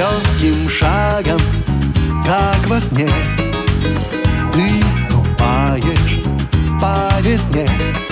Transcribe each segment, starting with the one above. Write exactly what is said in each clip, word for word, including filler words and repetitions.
Легким шагом, как во сне, ты ступаешь по весне,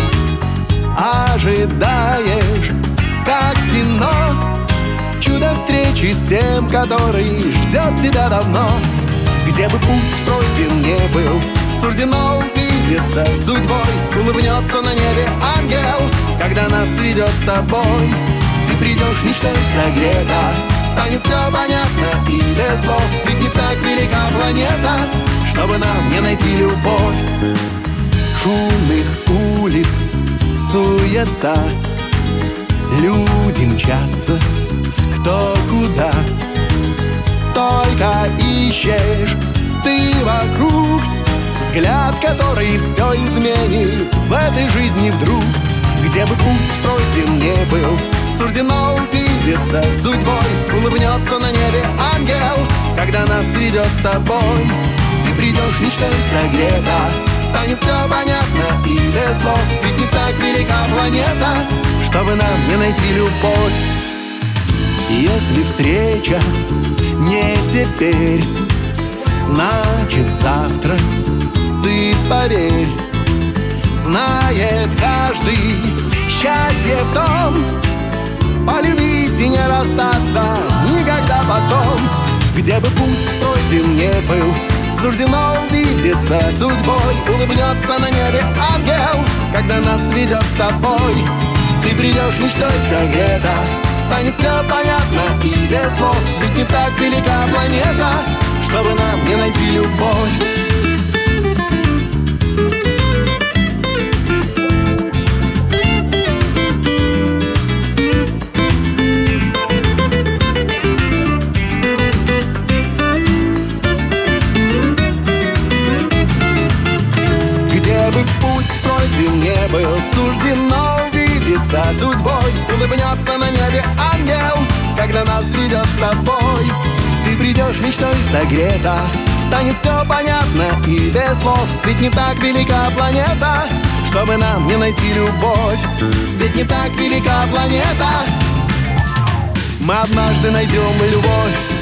ожидаешь, как кино, чудо встречи с тем, который ждет тебя давно. Где бы путь пройден не был, суждено увидеться судьбой. Улыбнется на небе ангел, когда нас ведет с тобой. Ты придешь мечтой согрета, станет все понятно и без слов. Ведь не так велика планета, чтобы нам не найти любовь. Шумных улиц суета, люди мчатся кто куда. Только ищешь ты вокруг взгляд, который все изменит в этой жизни вдруг. Где бы путь пройден не был, суждено увидеться судьбой. Улыбнется на небе ангел, когда нас ведет с тобой. Ты придешь мечтой согрета, станет все понятно и без слов. Ведь не так велика планета, чтобы нам не найти любовь. Если встреча не теперь, значит завтра, ты поверь. Знает каждый счастье в том, полюбить и не расстаться никогда потом. Где бы путь пройден не был, суждено увидеться судьбой. Улыбнется на небе ангел, когда нас ведет с тобой. Ты придешь мечтой согрета, станет все понятно и без слов. Ведь не так велика планета, чтобы нам не найти любовь. Где бы путь пройден не был, суждено увидеться судьбой. Улыбнется на небе ангел, когда нас ведет с тобой. Ты придешь мечтой согрета, станет все понятно и без слов. Ведь не так велика планета, чтобы нам не найти любовь. Ведь не так велика планета, мы однажды найдем любовь.